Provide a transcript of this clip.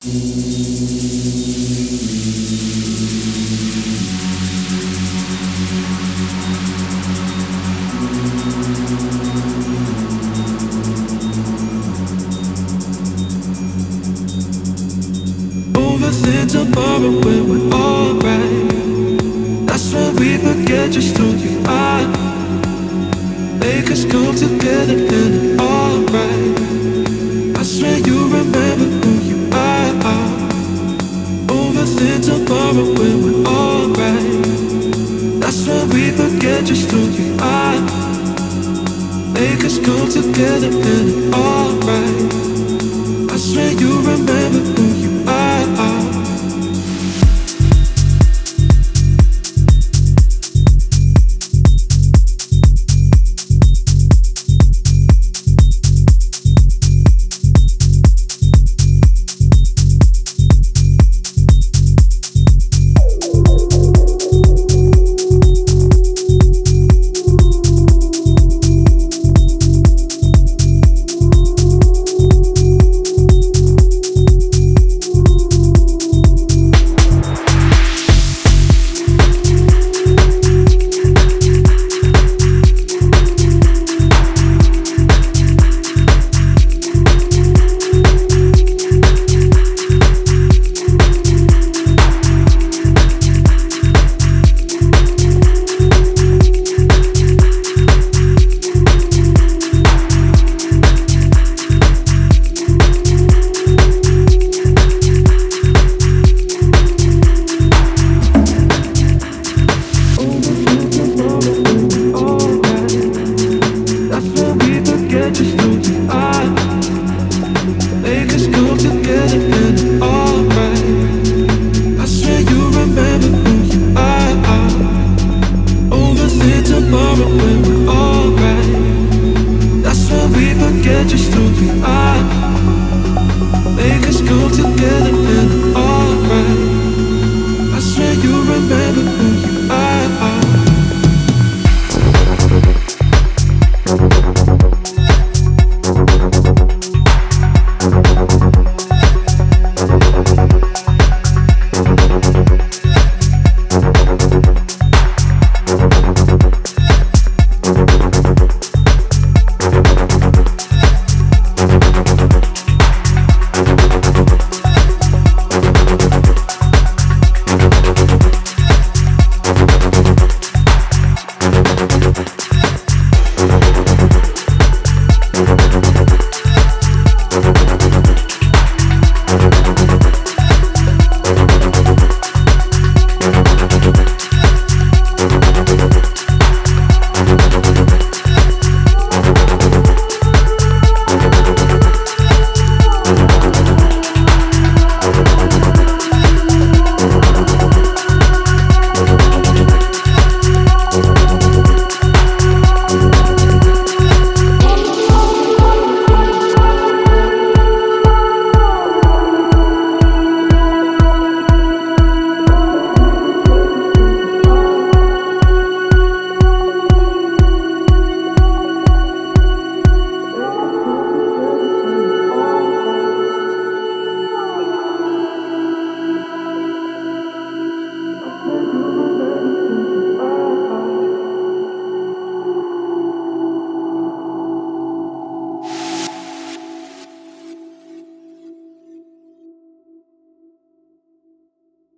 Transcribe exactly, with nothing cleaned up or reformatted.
Overthink tomorrow when we're alright. That's when we forget just who you are. Make us come together and it's alright. That's when you remember who you are. Overthink tomorrow when we're alright. That's when we forget just who you are. Make us come together and it's alright. That's when you remember who you are. Just who we are. Make us go together and